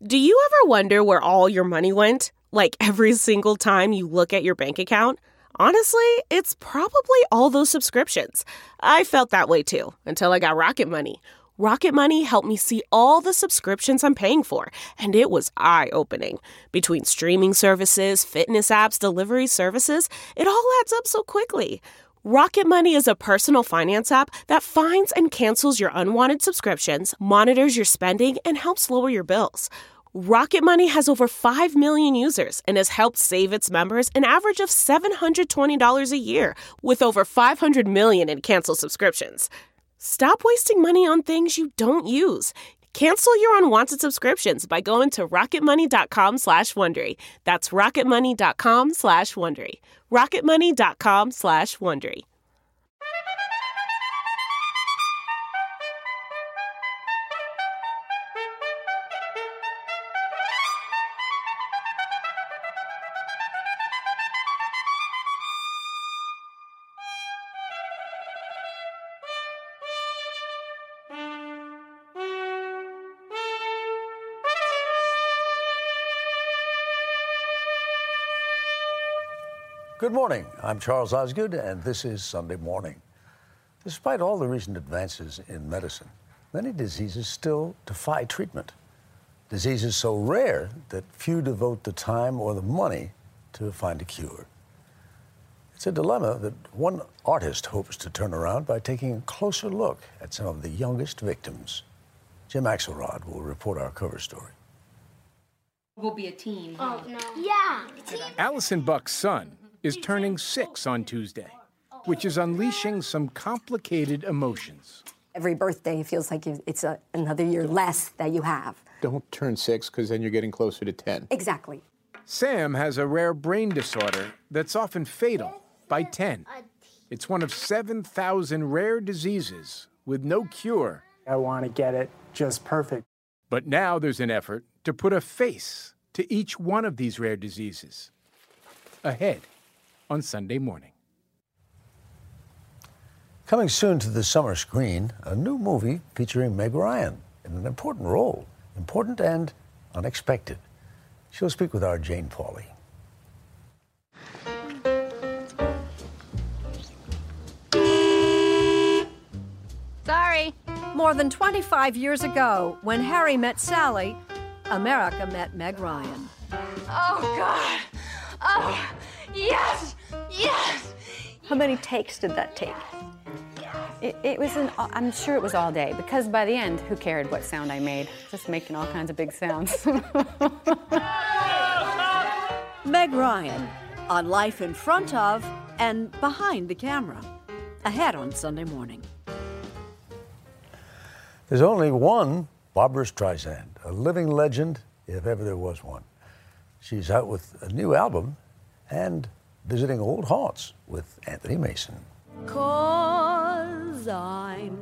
Do you ever wonder where all your money went? Like every single time you look at your bank account? Honestly, it's probably all those subscriptions. I felt that way too, until I got Rocket Money. Rocket Money helped me see all the subscriptions I'm paying for, and it was eye-opening. Between streaming services, fitness apps, delivery services, it all adds up so quickly. Rocket Money is a personal finance app that finds and cancels your unwanted subscriptions, monitors your spending, and helps lower your bills. Rocket Money has over 5 million users and has helped save its members an average of $720 a year, with over 500 million in canceled subscriptions. Stop wasting money on things you don't use. Cancel your unwanted subscriptions by going to rocketmoney.com/Wondery. That's rocketmoney.com/Wondery. rocketmoney.com/Wondery. Good morning. I'm Charles Osgood, and this is Sunday Morning. Despite all the recent advances in medicine, many diseases still defy treatment. Diseases so rare that few devote the time or the money to find a cure. It's a dilemma that one artist hopes to turn around by taking a closer look at some of the youngest victims. Jim Axelrod will report our cover story. We'll be a teen. Oh, no. Yeah. Allison Buck's son is turning 6 on Tuesday, which is unleashing some complicated emotions. Every birthday feels like it's another year less that you have. Don't turn 6, because then you're getting closer to 10. Exactly. Sam has a rare brain disorder that's often fatal by 10. It's one of 7,000 rare diseases with no cure. I want to get it just perfect. But now there's an effort to put a face to each one of these rare diseases. Ahead on Sunday Morning. Coming soon to the summer screen, a new movie featuring Meg Ryan in an important role, important and unexpected. She'll speak with our Jane Pauley. Sorry. More than 25 years ago, when Harry met Sally, America met Meg Ryan. Oh, God. Oh, yes. Yes. How many takes did that take? It was I'm sure it was all day, because by the end, who cared what sound I made? Just making all kinds of big sounds. Meg Ryan, on life in front of and behind the camera. Ahead on Sunday Morning. There's only one Barbra Streisand, a living legend, if ever there was one. She's out with a new album and visiting old haunts with Anthony Mason. 'Cause I'm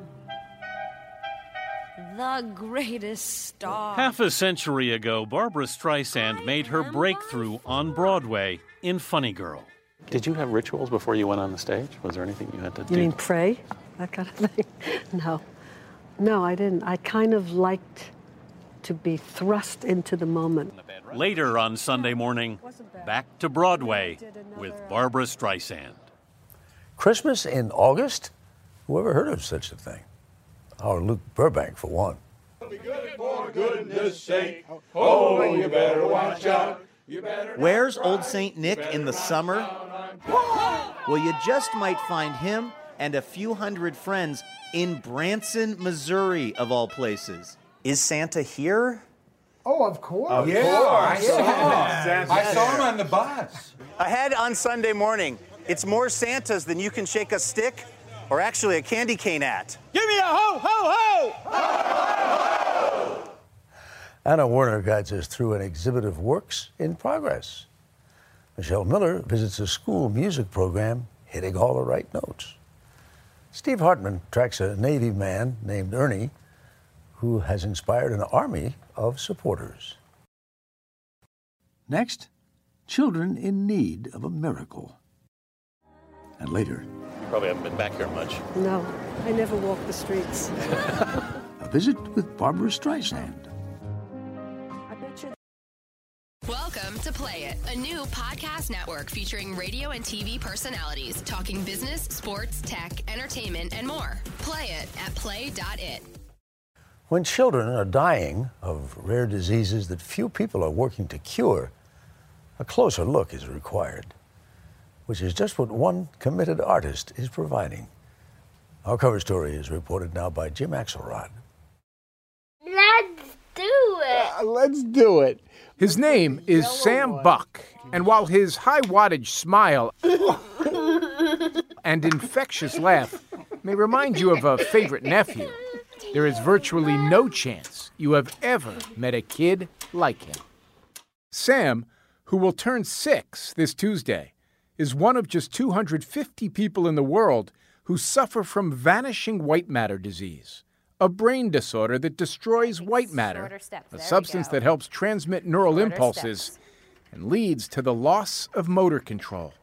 the greatest star. Half a century ago, Barbra Streisand made her breakthrough on Broadway in Funny Girl. Did you have rituals before you went on the stage? Was there anything you had to do? You mean pray? That kind of thing? No, I didn't. I kind of liked to be thrust into the moment. Later on Sunday Morning, back to Broadway with Barbra Streisand. Christmas in August? Whoever heard of such a thing? Our Luke Burbank, for one. For goodness sake, oh, you better watch out. Where's Old St. Nick in the summer? Well, you just might find him and a few hundred friends in Branson, Missouri, of all places. Is Santa here? Oh, of course. I saw him on the bus. Ahead on Sunday Morning, it's more Santas than you can shake a stick or actually a candy cane at. Give me a ho, ho, ho! Ho, ho, ho! Anna Werner guides us through an exhibit of works in progress. Michelle Miller visits a school music program hitting all the right notes. Steve Hartman tracks a Navy man named Ernie who has inspired an army of supporters. Next, children in need of a miracle. And later, You probably haven't been back here much. No, I never walk the streets. a visit with Barbra Streisand. Welcome to Play It, a new podcast network featuring radio and TV personalities talking business, sports, tech, entertainment, and more. Play it at play.it. When children are dying of rare diseases that few people are working to cure, a closer look is required, which is just what one committed artist is providing. Our cover story is reported now by Jim Axelrod. Let's do it. Let's do it. His name is Sam Buck, and while his high-wattage smile and infectious laugh may remind you of a favorite nephew, there is virtually no chance you have ever met a kid like him. Sam, who will turn 6 this Tuesday, is one of just 250 people in the world who suffer from vanishing white matter disease, a brain disorder that destroys white matter, a substance that helps transmit neural impulses and leads to the loss of motor control.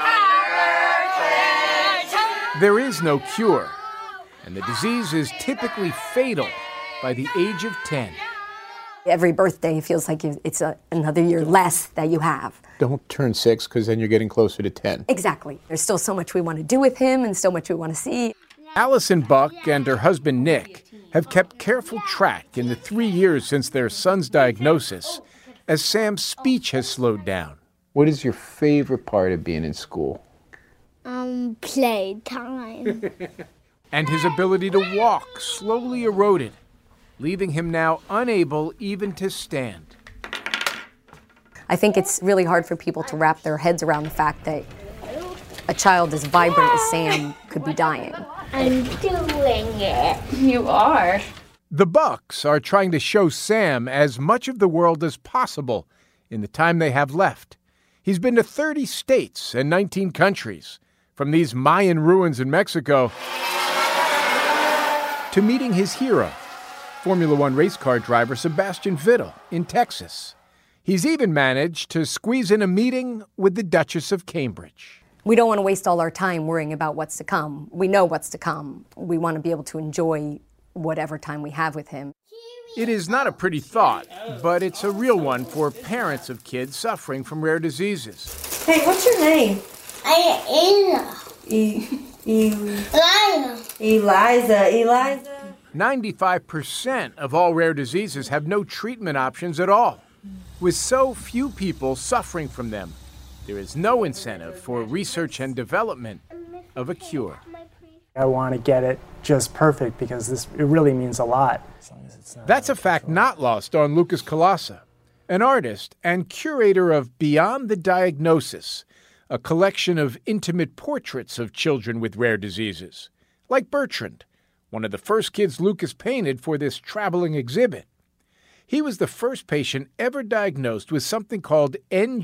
There is no cure, and the disease is typically fatal by the age of 10. Every birthday feels like it's another year less that you have. Don't turn 6 because then you're getting closer to 10. Exactly. There's still so much we want to do with him and so much we want to see. Allison Buck and her husband Nick have kept careful track in the 3 years since their son's diagnosis as Sam's speech has slowed down. What is your favorite part of being in school? Playtime. And his ability to walk slowly eroded, leaving him now unable even to stand. I think it's really hard for people to wrap their heads around the fact that a child as vibrant as Sam could be dying. I'm doing it. You are. The Bucks are trying to show Sam as much of the world as possible in the time they have left. He's been to 30 states and 19 countries, from these Mayan ruins in Mexico to meeting his hero, Formula One race car driver Sebastian Vettel in Texas. He's even managed to squeeze in a meeting with the Duchess of Cambridge. We don't want to waste all our time worrying about what's to come. We know what's to come. We want to be able to enjoy whatever time we have with him. It is not a pretty thought, but it's a real one for parents of kids suffering from rare diseases. Hey, what's your name? Eliza. 95% of all rare diseases have no treatment options at all. With so few people suffering from them, there is no incentive for research and development of a cure. I want to get it just perfect because it really means a lot. That's a fact not lost on Lucas Colasa, an artist and curator of Beyond the Diagnosis, a collection of intimate portraits of children with rare diseases, like Bertrand, one of the first kids Lucas painted for this traveling exhibit. He was the first patient ever diagnosed with something called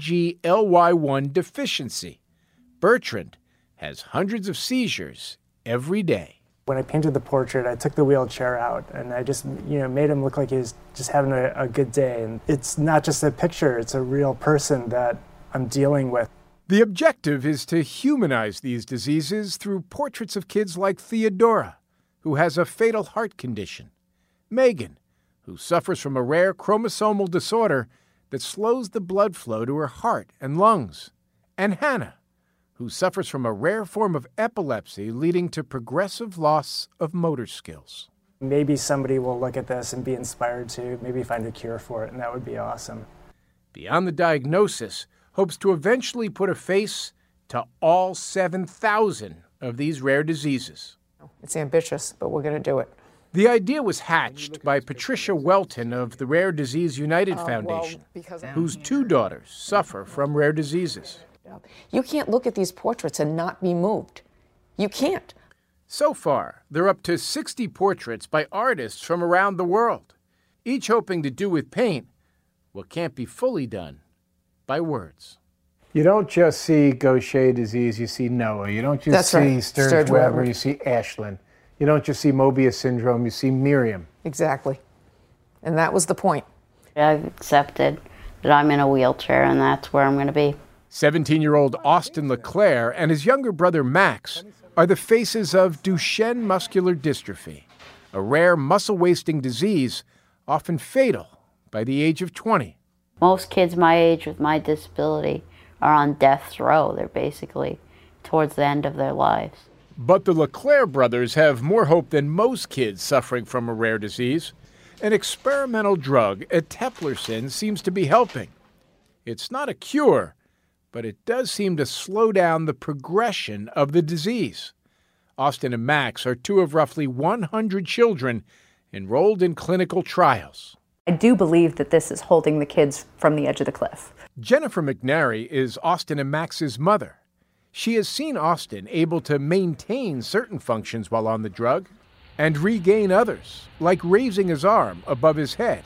NGLY1 deficiency. Bertrand has hundreds of seizures every day. When I painted the portrait, I took the wheelchair out and I just, made him look like he was just having a good day. And it's not just a picture, it's a real person that I'm dealing with. The objective is to humanize these diseases through portraits of kids like Theodora, who has a fatal heart condition, Megan, who suffers from a rare chromosomal disorder that slows the blood flow to her heart and lungs, and Hannah, who suffers from a rare form of epilepsy leading to progressive loss of motor skills. Maybe somebody will look at this and be inspired to maybe find a cure for it, and that would be awesome. Beyond the Diagnosis hopes to eventually put a face to all 7,000 of these rare diseases. It's ambitious, but we're going to do it. The idea was hatched by Patricia Welton of the Rare Disease United Foundation, whose 2 daughters suffer from rare diseases. You can't look at these portraits and not be moved. You can't. So far, there are up to 60 portraits by artists from around the world, each hoping to do with paint what can't be fully done by words. You don't just see Gaucher disease, you see Noah. You don't just see Sturge-Weber, you see Ashlyn. You don't just see Mobius syndrome, you see Miriam. Exactly. And that was the point. I've accepted that I'm in a wheelchair and that's where I'm going to be. 17-year-old Austin LeClaire and his younger brother Max are the faces of Duchenne muscular dystrophy, a rare muscle-wasting disease often fatal by the age of 20. Most kids my age with my disability are on death's row. They're basically towards the end of their lives. But the LeClaire brothers have more hope than most kids suffering from a rare disease. An experimental drug, eteplirsen, seems to be helping. It's not a cure, but it does seem to slow down the progression of the disease. Austin and Max are two of roughly 100 children enrolled in clinical trials. I do believe that this is holding the kids from the edge of the cliff. Jennifer McNary is Austin and Max's mother. She has seen Austin able to maintain certain functions while on the drug and regain others, like raising his arm above his head.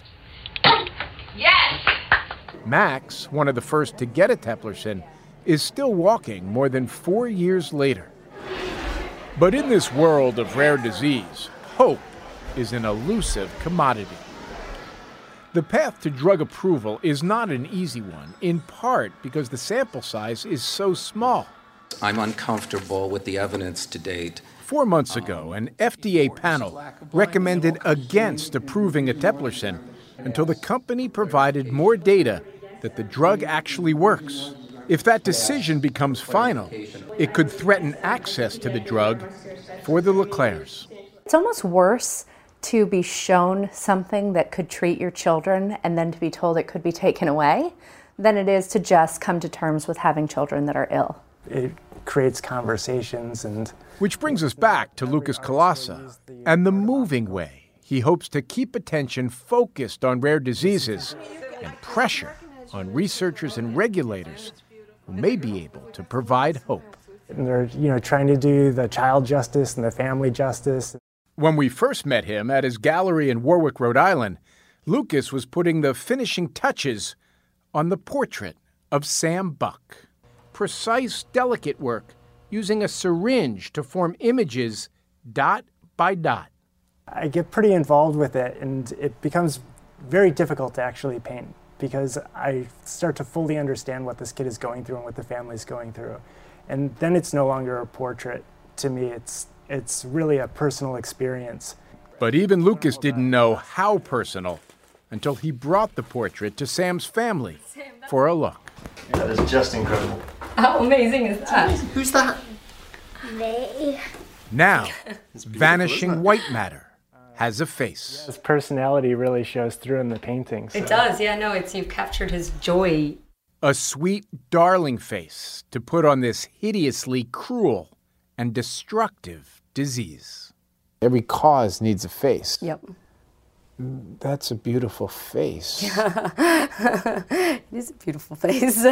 Yes! Max, one of the first to get eteplirsen, is still walking more than 4 years later. But in this world of rare disease, hope is an elusive commodity. The path to drug approval is not an easy one, in part because the sample size is so small. I'm uncomfortable with the evidence to date. 4 months ago, an FDA panel recommended against approving eteplirsen until the company provided more data that the drug actually works. If that decision becomes final, it could threaten access to the drug for the LeClaires. It's almost worse to be shown something that could treat your children and then to be told it could be taken away than it is to just come to terms with having children that are ill. It creates conversations and... Which brings us back to Lucas Colasa and the moving way he hopes to keep attention focused on rare diseases and pressure on researchers and regulators who may be able to provide hope. And they're, trying to do the child justice and the family justice. When we first met him at his gallery in Warwick, Rhode Island, Lucas was putting the finishing touches on the portrait of Sam Buck. Precise, delicate work using a syringe to form images dot by dot. I get pretty involved with it, and it becomes very difficult to actually paint because I start to fully understand what this kid is going through and what the family's going through. And then it's no longer a portrait. To me, it's really a personal experience. But even Lucas didn't know how personal until he brought the portrait to Sam's family for a look. That is just incredible. How amazing is that? Who's that? Me. Now, vanishing white matter has a face. His personality really shows through in the painting. So. It does, yeah, no, you've captured his joy. A sweet, darling face to put on this hideously cruel and destructive disease. Every cause needs a face. Yep. That's a beautiful face. It is a beautiful face.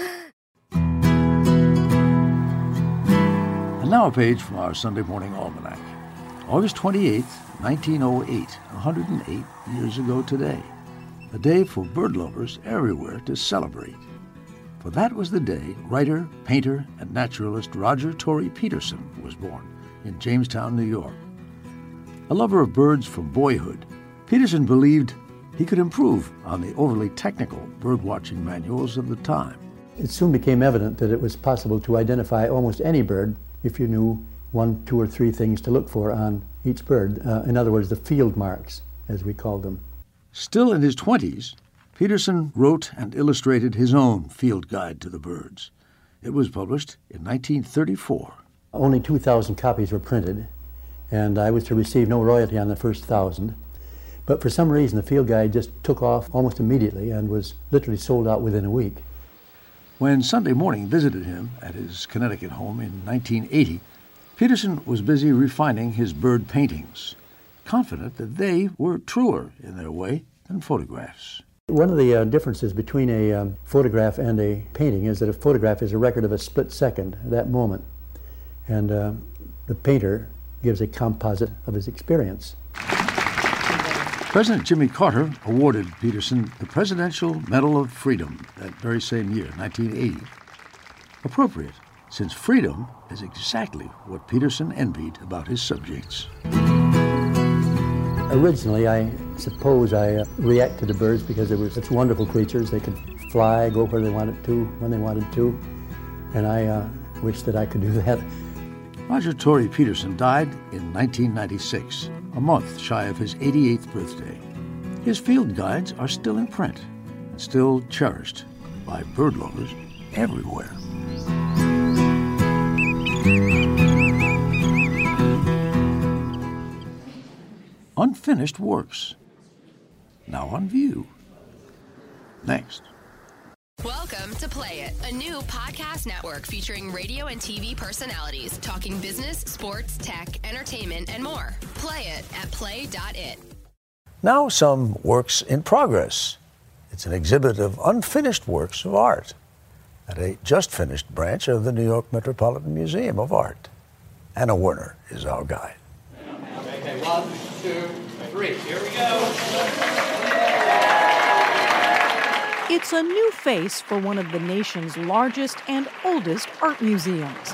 And now a page from our Sunday Morning Almanac. August 28th, 1908, 108 years ago today. A day for bird lovers everywhere to celebrate. For that was the day writer, painter, and naturalist Roger Tory Peterson was born in Jamestown, New York. A lover of birds from boyhood, Peterson believed he could improve on the overly technical bird-watching manuals of the time. It soon became evident that it was possible to identify almost any bird if you knew 1, 2, or 3 things to look for on each bird. In other words, the field marks, as we called them. Still in his 20s, Peterson wrote and illustrated his own field guide to the birds. It was published in 1934. Only 2,000 copies were printed, and I was to receive no royalty on the first 1,000. But for some reason, the field guide just took off almost immediately and was literally sold out within a week. When Sunday Morning visited him at his Connecticut home in 1980, Peterson was busy refining his bird paintings, confident that they were truer in their way than photographs. One of the differences between a photograph and a painting is that a photograph is a record of a split second, that moment, and the painter gives a composite of his experience. President Jimmy Carter awarded Peterson the Presidential Medal of Freedom that very same year, 1980. Appropriate, since freedom is exactly what Peterson envied about his subjects. Originally, I suppose I reacted to birds because they were such wonderful creatures. They could fly, go where they wanted to, when they wanted to, and I wished that I could do that. Roger Tory Peterson died in 1996, a month shy of his 88th birthday. His field guides are still in print, still cherished by bird lovers everywhere. Unfinished works, now on view. Next. Welcome to Play It, a new podcast network featuring radio and TV personalities talking business, sports, tech, entertainment, and more. Play it at play.it. Now some works in progress. It's an exhibit of unfinished works of art at a just-finished branch of the New York Metropolitan Museum of Art. Anna Werner is our guide. Okay, 1, 2, 3. Here we go. It's a new face for one of the nation's largest and oldest art museums.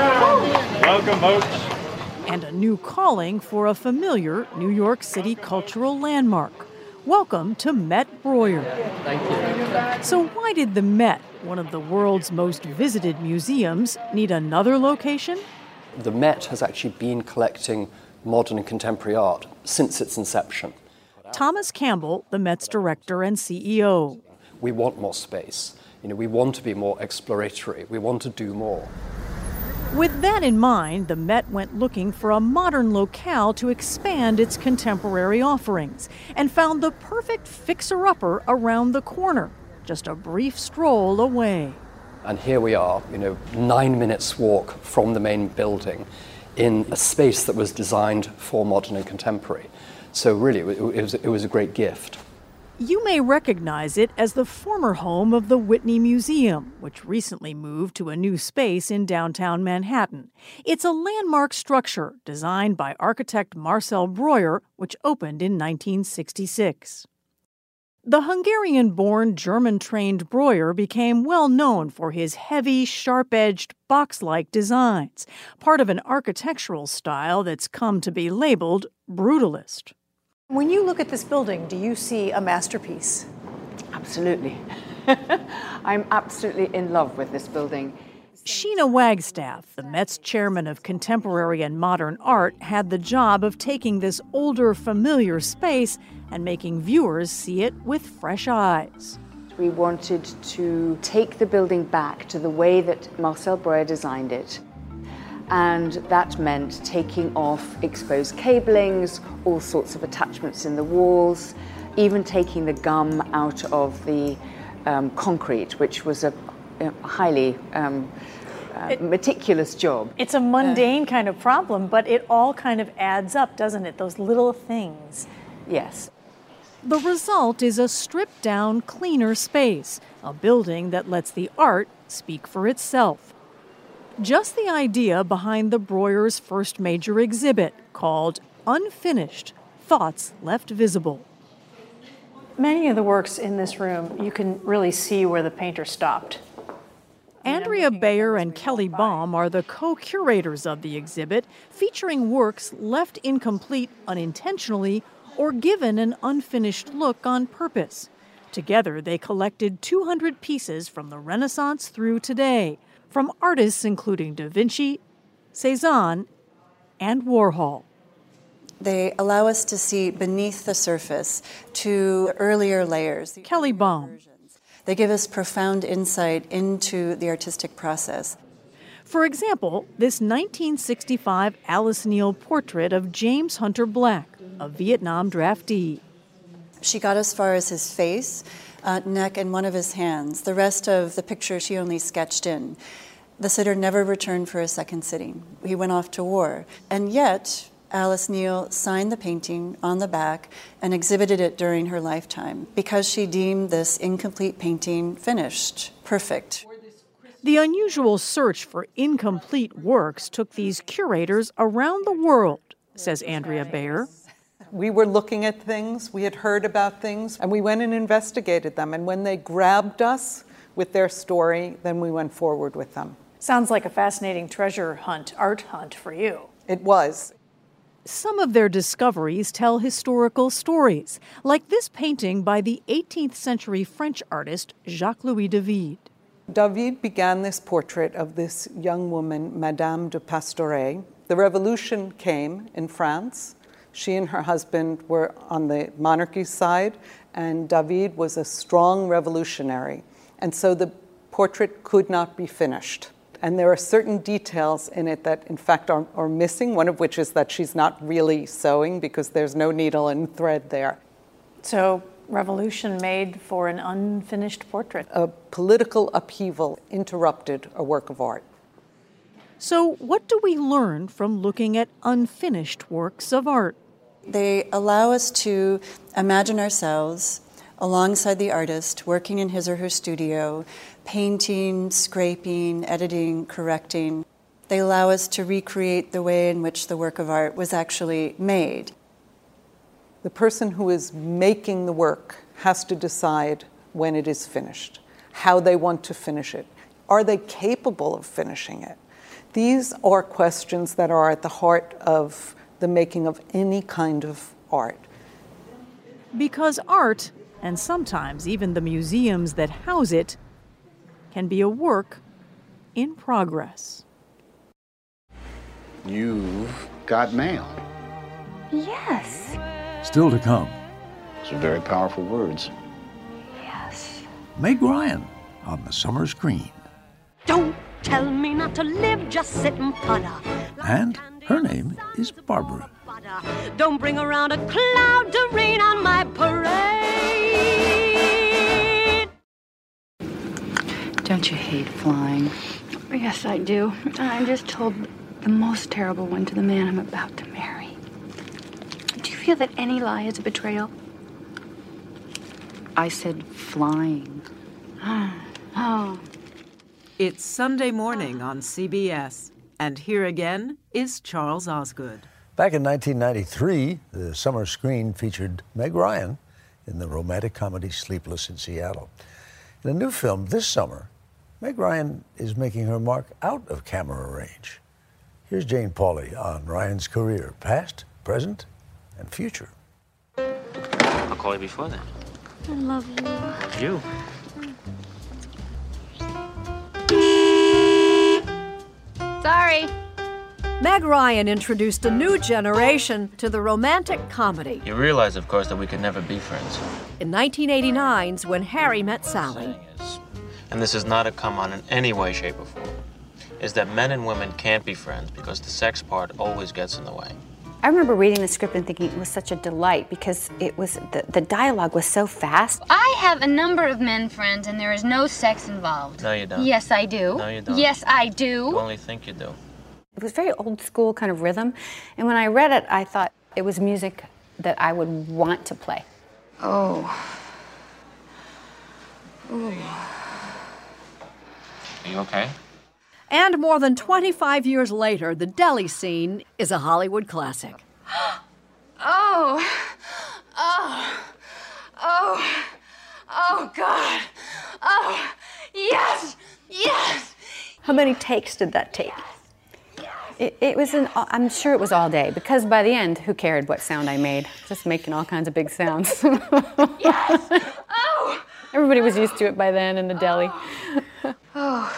Welcome, folks. And a new calling for a familiar New York City cultural landmark. Welcome to Met Breuer. Thank you. So why did the Met, one of the world's most visited museums, need another location? The Met has actually been collecting modern and contemporary art since its inception. Thomas Campbell, the Met's director and CEO. We want more space. We want to be more exploratory. We want to do more. With that in mind, the Met went looking for a modern locale to expand its contemporary offerings and found the perfect fixer-upper around the corner, just a brief stroll away. And here we are, 9 minutes walk from the main building in a space that was designed for modern and contemporary. So really, it was a great gift. You may recognize it as the former home of the Whitney Museum, which recently moved to a new space in downtown Manhattan. It's a landmark structure designed by architect Marcel Breuer, which opened in 1966. The Hungarian-born, German-trained Breuer became well known for his heavy, sharp-edged, box-like designs, part of an architectural style that's come to be labeled brutalist. When you look at this building, do you see a masterpiece? Absolutely. I'm absolutely in love with this building. Sheena Wagstaff, the Met's chairman of contemporary and modern art, had the job of taking this older, familiar space and making viewers see it with fresh eyes. We wanted to take the building back to the way that Marcel Breuer designed it. And that meant taking off exposed cablings, all sorts of attachments in the walls, even taking the gum out of the concrete, which was a highly meticulous job. It's a mundane kind of problem, but it all kind of adds up, doesn't it? Those little things. Yes. The result is a stripped-down, cleaner space, a building that lets the art speak for itself. Just the idea behind the Breuer's first major exhibit, called Unfinished, Thoughts Left Visible. Many of the works in this room, you can really see where the painter stopped. Andrea Bayer and Kelly Baum are the co-curators of the exhibit, featuring works left incomplete unintentionally or given an unfinished look on purpose. Together, they collected 200 pieces from the Renaissance through today, from artists including Da Vinci, Cézanne, and Warhol. They allow us to see beneath the surface to earlier layers. Kelly Baum. They give us profound insight into the artistic process. For example, this 1965 Alice Neel portrait of James Hunter Black, a Vietnam draftee. She got as far as his face, neck, and one of his hands. The rest of the picture she only sketched in. The sitter never returned for a second sitting. He went off to war. And yet, Alice Neel signed the painting on the back and exhibited it during her lifetime because she deemed this incomplete painting finished, perfect. The unusual search for incomplete works took these curators around the world, says Andrea Bayer. We were looking at things, we had heard about things, and we went and investigated them. And when they grabbed us with their story, then we went forward with them. Sounds like a fascinating treasure hunt, art hunt for you. It was. Some of their discoveries tell historical stories, like this painting by the 18th century French artist Jacques-Louis David. David began this portrait of this young woman, Madame de Pastoret. The revolution came in France. She and her husband were on the monarchy side, and David was a strong revolutionary. And so the portrait could not be finished. And there are certain details in it that, in fact, are missing, one of which is that she's not really sewing because there's no needle and thread there. So, revolution made for an unfinished portrait. A political upheaval interrupted a work of art. So, what do we learn from looking at unfinished works of art? They allow us to imagine ourselves alongside the artist, working in his or her studio, painting, scraping, editing, correcting. They allow us to recreate the way in which the work of art was actually made. The person who is making the work has to decide when it is finished, how they want to finish it. Are they capable of finishing it? These are questions that are at the heart of the making of any kind of art. Because art, and sometimes even the museums that house it, can be a work in progress. You've got mail. Yes. Still to come. Those are very powerful words. Yes. Meg Ryan on the summer screen. Don't tell me not to live, just sit and putter. And her name is Barbara. Don't bring around a cloud to rain on my parade. Don't you hate flying? Yes, I do. I just told the most terrible one to the man I'm about to marry. Do you feel that any lie is a betrayal? I said flying. Oh. It's Sunday morning on CBS, and here again is Charles Osgood. Back in 1993, the summer screen featured Meg Ryan in the romantic comedy Sleepless in Seattle. In a new film this summer, Meg Ryan is making her mark out of camera range. Here's Jane Pauley on Ryan's career, past, present, and future. I'll call you before then. I love you. Love you. Sorry. Meg Ryan introduced a new generation to the romantic comedy. You realize, of course, that we could never be friends. In 1989's When Harry Met Sally. And this is not a come on in any way, shape, or form, is that men and women can't be friends because the sex part always gets in the way. I remember reading the script and thinking it was such a delight because it was the dialogue was so fast. I have a number of men friends and there is no sex involved. No, you don't. Yes, I do. No, you don't. Yes, I do. You only think you do. It was very old school kind of rhythm. And when I read it, I thought it was music that I would want to play. Oh. Ooh. Are you okay? And more than 25 years later, The Deli Scene is a Hollywood classic. Oh. Oh. Oh. Oh, God. Oh. Yes. Yes. How many takes did that take? It was I'm sure it was all day, because by the end, who cared what sound I made? Just making all kinds of big sounds. Yes. Oh. Everybody was used to it by then in the deli. Oh.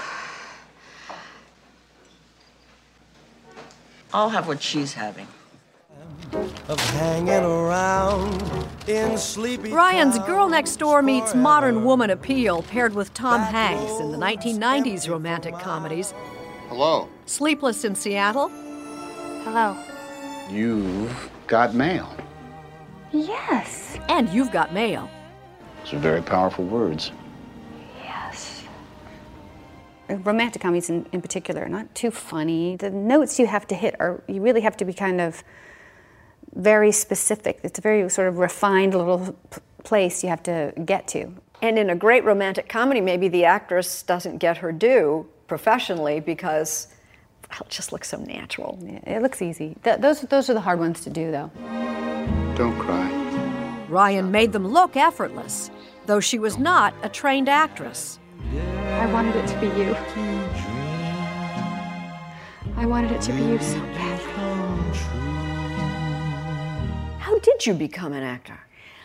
I'll have what she's having. Of hanging around in sleepy Ryan's Girl Next Door meets Modern Woman Appeal paired with Tom Hanks in the 1990s romantic comedies. Hello. Sleepless in Seattle. Hello. You've got mail. Yes. And You've Got Mail. Those are very powerful words. Yes. Romantic comedies in particular are not too funny. The notes you have to hit you really have to be kind of very specific. It's a very sort of refined little place you have to get to. And in a great romantic comedy, maybe the actress doesn't get her due professionally because, well, it just looks so natural. Yeah, it looks easy. Those are the hard ones to do, though. Don't cry. Ryan made them look effortless, though she was not a trained actress. I wanted it to be you. I wanted it to be you so badly. How did you become an actor?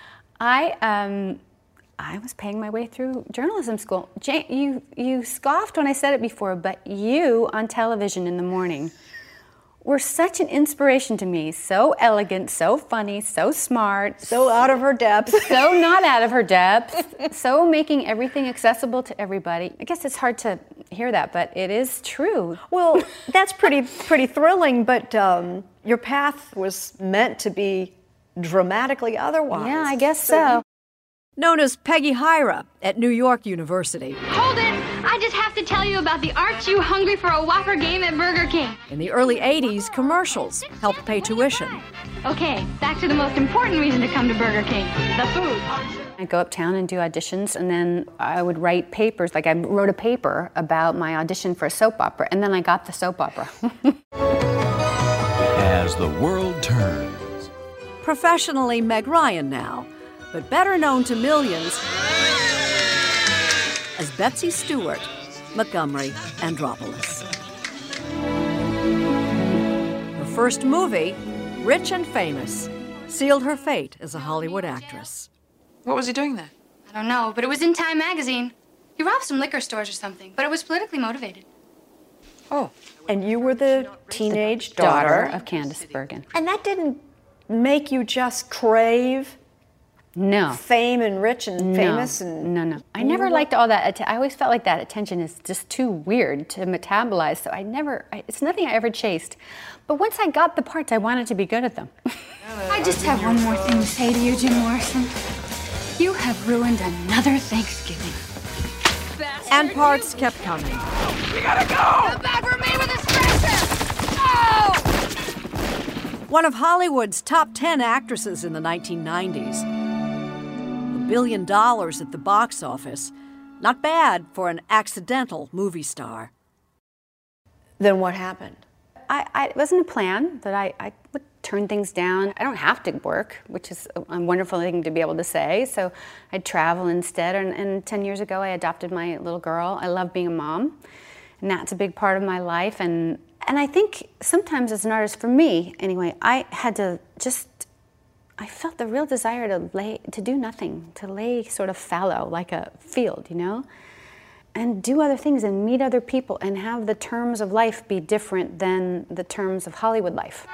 I was paying my way through journalism school. Jane, you scoffed when I said it before, but you on television in the morning were such an inspiration to me. So elegant, so funny, so smart. So out of her depth. So not out of her depth. So making everything accessible to everybody. I guess it's hard to hear that, but it is true. Well, that's pretty thrilling, but your path was meant to be dramatically otherwise. Yeah, I guess so. Known as Peggy Hyra at New York University. Hold it! I just have to tell you about the Aren't You Hungry for a Whopper game at Burger King. In the early 80s, commercials helped pay tuition. Okay, back to the most important reason to come to Burger King, the food. I'd go uptown and do auditions, and then I would write papers. Like I wrote a paper about my audition for a soap opera, and then I got the soap opera. As the world turns. Professionally, Meg Ryan now, but better known to millions as Betsy Stewart, Montgomery Andropolis. Her first movie, Rich and Famous, sealed her fate as a Hollywood actress. What was he doing there? I don't know, but it was in Time magazine. He robbed some liquor stores or something, but it was politically motivated. Oh, and you were the teenage daughter of Candice Bergen. And that didn't make you just crave fame and rich and famous? No. I never liked all that. I always felt like that attention is just too weird to metabolize, so it's nothing I ever chased. But once I got the parts, I wanted to be good at them. I just have one more thing to say to you, Jim Morrison. You have ruined another Thanksgiving. And parts kept coming. We gotta go! The bag remained with his treasure! No! One of Hollywood's top 10 actresses in the 1990s. $1 billion at the box office. Not bad for an accidental movie star. Then what happened? It wasn't a plan that I would turn things down. I don't have to work, which is a wonderful thing to be able to say. So I'd travel instead. And 10 years ago, I adopted my little girl. I love being a mom, and that's a big part of my life. And I think sometimes as an artist, for me anyway, I felt the real desire to do nothing, to lay sort of fallow like a field, and do other things and meet other people and have the terms of life be different than the terms of Hollywood life.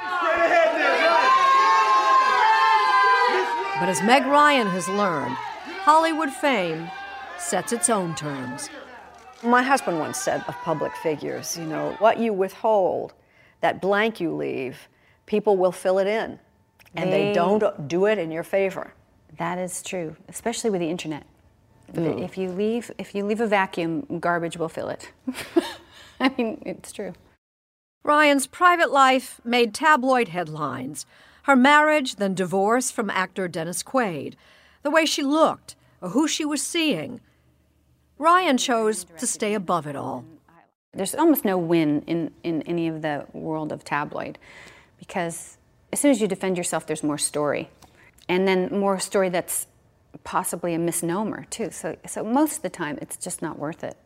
But as Meg Ryan has learned, Hollywood fame sets its own terms. My husband once said of public figures, what you withhold, that blank you leave, people will fill it in. And they don't do it in your favor. That is true, especially with the internet. If you leave a vacuum, garbage will fill it. I mean, it's true. Ryan's private life made tabloid headlines. Her marriage, then divorce from actor Dennis Quaid. The way she looked, or who she was seeing. Ryan chose to stay above it all. There's almost no win in any of the world of tabloid, because as soon as you defend yourself, there's more story. And then more story that's possibly a misnomer, too. So most of the time, it's just not worth it.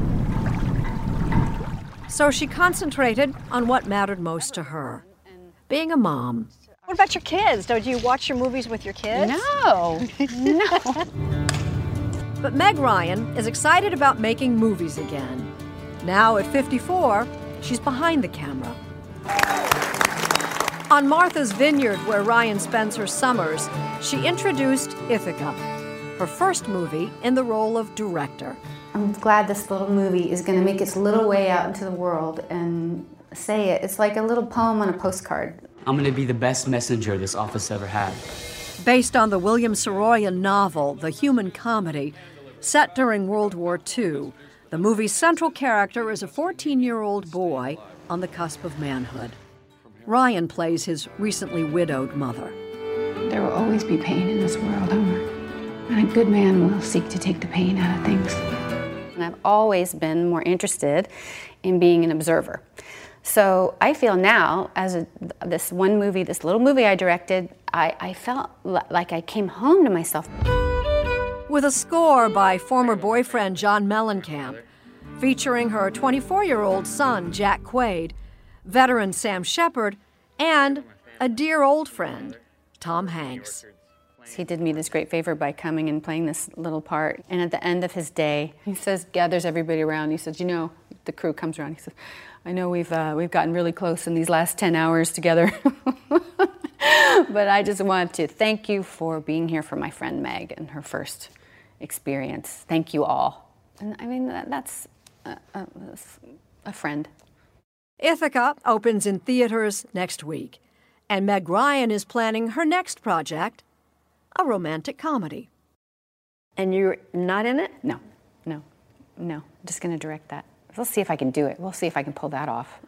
So she concentrated on what mattered most to her, being a mom. What about your kids? Don't you watch your movies with your kids? No. But Meg Ryan is excited about making movies again. Now at 54, she's behind the camera. On Martha's Vineyard, where Ryan spends her summers, she introduced Ithaca, her first movie in the role of director. I'm glad this little movie is going to make its little way out into the world and say it. It's like a little poem on a postcard. I'm going to be the best messenger this office ever had. Based on the William Saroyan novel, The Human Comedy, set during World War II, the movie's central character is a 14-year-old boy on the cusp of manhood. Ryan plays his recently widowed mother. There will always be pain in this world, Homer. And a good man will seek to take the pain out of things. And I've always been more interested in being an observer. So I feel now, as this one movie, this little movie I directed, I felt like I came home to myself. With a score by former boyfriend John Mellencamp, featuring her 24-year-old son, Jack Quaid, veteran Sam Shepard, and a dear old friend, Tom Hanks. He did me this great favor by coming and playing this little part. And at the end of his day, he gathers everybody around. He says, the crew comes around. He says, I know we've gotten really close in these last 10 hours together. But I just want to thank you for being here for my friend Meg and her first experience. Thank you all. And I mean, that's a friend. Ithaca opens in theaters next week, and Meg Ryan is planning her next project, a romantic comedy. And you're not in it? No. I'm just going to direct that. We'll see if I can do it. We'll see if I can pull that off.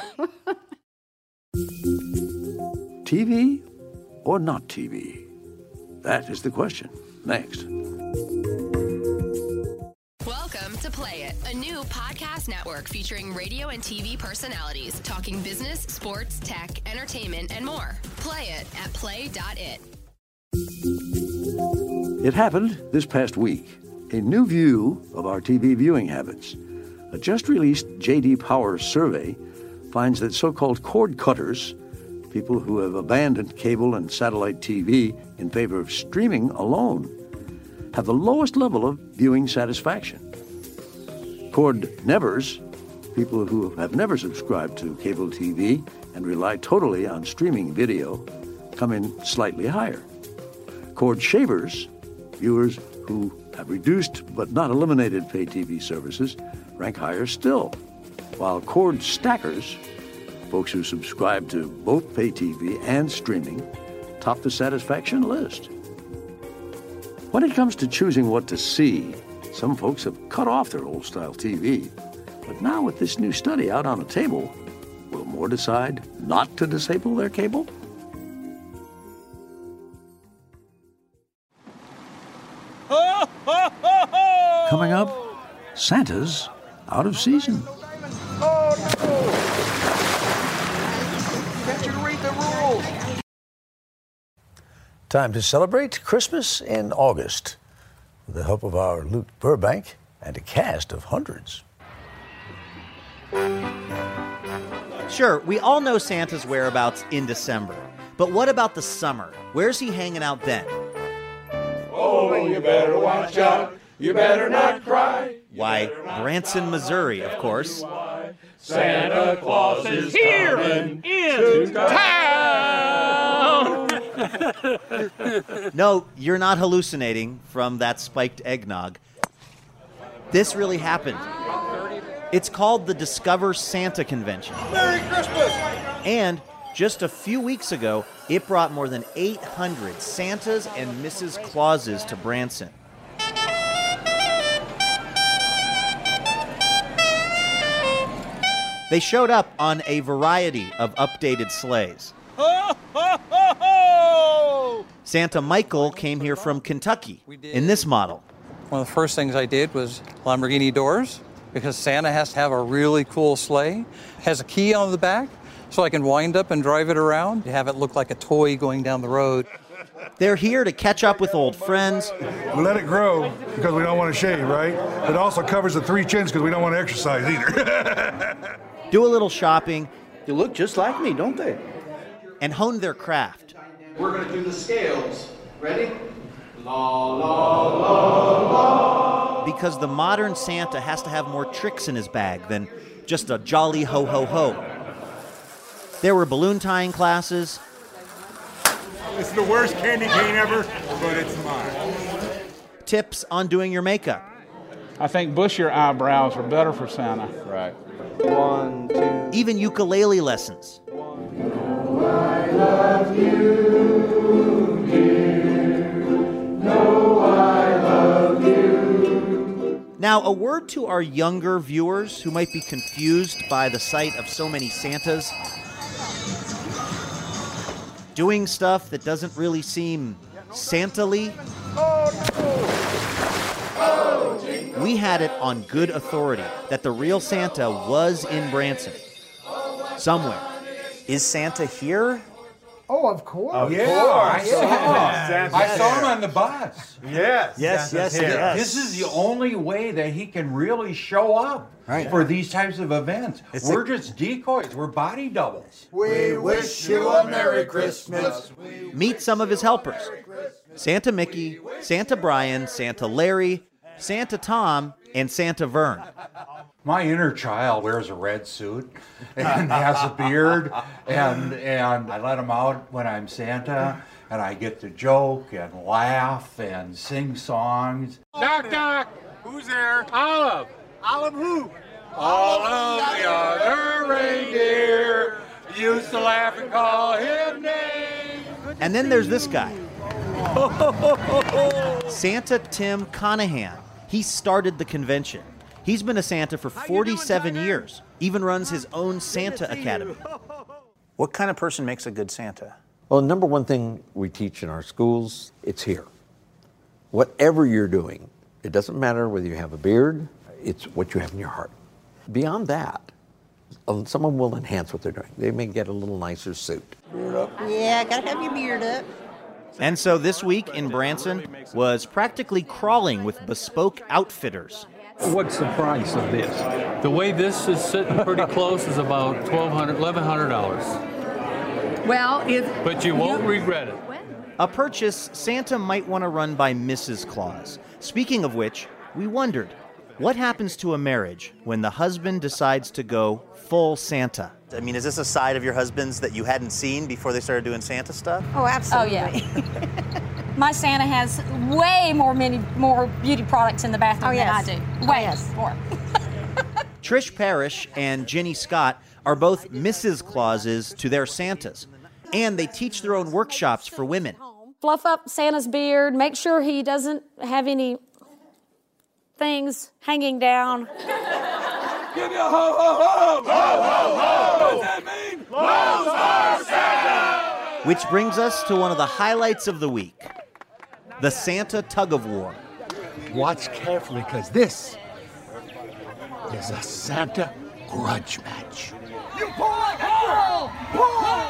TV or not TV? That is the question. Next. Welcome to Play It, a new podcast network featuring radio and TV personalities talking business, sports, tech, entertainment, and more. Play it at play.it. It happened this past week. A new view of our TV viewing habits. A just-released J.D. Power survey finds that so-called cord cutters, people who have abandoned cable and satellite TV in favor of streaming alone, have the lowest level of viewing satisfaction. Cord nevers, people who have never subscribed to cable TV and rely totally on streaming video, come in slightly higher. Cord shavers, viewers who have reduced but not eliminated pay TV services, rank higher still, while cord stackers, folks who subscribe to both pay TV and streaming, top the satisfaction list. When it comes to choosing what to see, some folks have cut off their old-style TV. But now with this new study out on the table, will more decide not to disable their cable? Coming up, Santa's out of season. Oh, no! Can't you read the rules? Time to celebrate Christmas in August with the help of our Luke Burbank and a cast of hundreds. Sure, we all know Santa's whereabouts in December. But what about the summer? Where's he hanging out then? Oh, you better watch out. You better not cry. Why, Branson, Missouri, of course. Santa Claus is here in town. No, you're not hallucinating from that spiked eggnog. This really happened. It's called the Discover Santa Convention. Merry Christmas! And just a few weeks ago, it brought more than 800 Santas and Mrs. Clauses to Branson. They showed up on a variety of updated sleighs. Ho, ho, ho, ho! Santa Michael came here from Kentucky in this model. One of the first things I did was Lamborghini doors, because Santa has to have a really cool sleigh. It has a key on the back, so I can wind up and drive it around. You have it look like a toy going down the road. They're here to catch up with old friends. We let it grow because we don't want to shave, right? It also covers the 3 chins because we don't want to exercise either. Do a little shopping. They look just like me, don't they? And hone their craft. We're going to do the scales. Ready? La, la, la, la. Because the modern Santa has to have more tricks in his bag than just a jolly ho-ho-ho. There were balloon tying classes. This is the worst candy cane ever, but it's mine. Tips on doing your makeup. I think bushier eyebrows are better for Santa. Right. 1, 2. Even ukulele lessons. I love you, dear. No, I love you. Now, a word to our younger viewers who might be confused by the sight of so many Santas doing stuff that doesn't really seem Santa-ly. We had it on good authority that the real Santa was in Branson. Somewhere. Is Santa here? Oh, of course. I saw him on the bus. Yes. Yes. This is the only way that he can really show up for these types of events. We're just decoys. We're body doubles. We wish you a Merry Christmas. Meet some of his helpers. Santa Mickey, Santa Brian, Santa Larry, Santa Tom, and Santa Vern. My inner child wears a red suit and has a beard, and I let him out when I'm Santa, and I get to joke and laugh and sing songs. Knock, knock. Who's there? Olive. Olive who? All of the other reindeer used to laugh and call him names. And then there's this guy. Santa Tim Conahan. He started the convention. He's been a Santa for 47 years, even runs his own Santa Academy. What kind of person makes a good Santa? Well, number one thing we teach in our schools, it's here. Whatever you're doing, it doesn't matter whether you have a beard, it's what you have in your heart. Beyond that, someone will enhance what they're doing. They may get a little nicer suit. Yeah, gotta have your beard up. And so this week in Branson was practically crawling with bespoke outfitters. What's the price of this? The way this is sitting pretty close is about $1,100. Well, but you won't regret it. A purchase Santa might want to run by Mrs. Claus. Speaking of which, we wondered, what happens to a marriage when the husband decides to go full Santa? I mean, is this a side of your husband's that you hadn't seen before they started doing Santa stuff? Oh, absolutely. Oh, yeah. My Santa has way more beauty products in the bathroom than I do. Way more. Trish Parrish and Jenny Scott are both Mrs. Clauses to their Santas, and they teach their own workshops for women. Fluff up Santa's beard, make sure he doesn't have any things hanging down. Give you a ho, ho, ho! Ho, ho, ho! What does that mean? Lone Star Santa! Which brings us to one of the highlights of the week, the Santa tug-of-war. Watch carefully, because this is a Santa grudge match. You pull like a girl! Pull!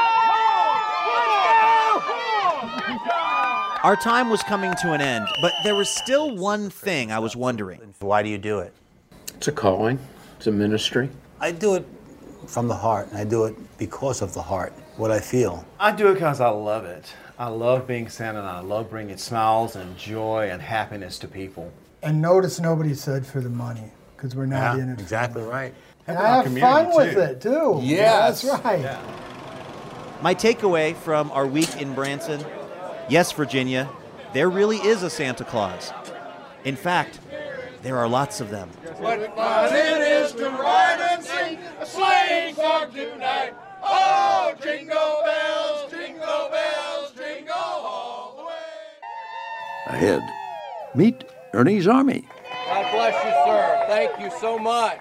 Our time was coming to an end, but there was still one thing I was wondering. Why do you do it? It's a calling. It's a ministry. I do it from the heart, and I do it because of the heart, what I feel. I do it because I love it. I love being Santa, and I love bringing smiles and joy and happiness to people. And notice nobody said for the money, because we're not in it. Exactly right. And I have fun with it, too. Yes. Yeah, that's right. Yeah. My takeaway from our week in Branson, yes, Virginia, there really is a Santa Claus. In fact, there are lots of them. What fun it is to ride and sing a sleighing song tonight. Oh, jingle bells, jingle bells, jingle all the way. Ahead, meet Ernie's Army. God bless you, sir. Thank you so much.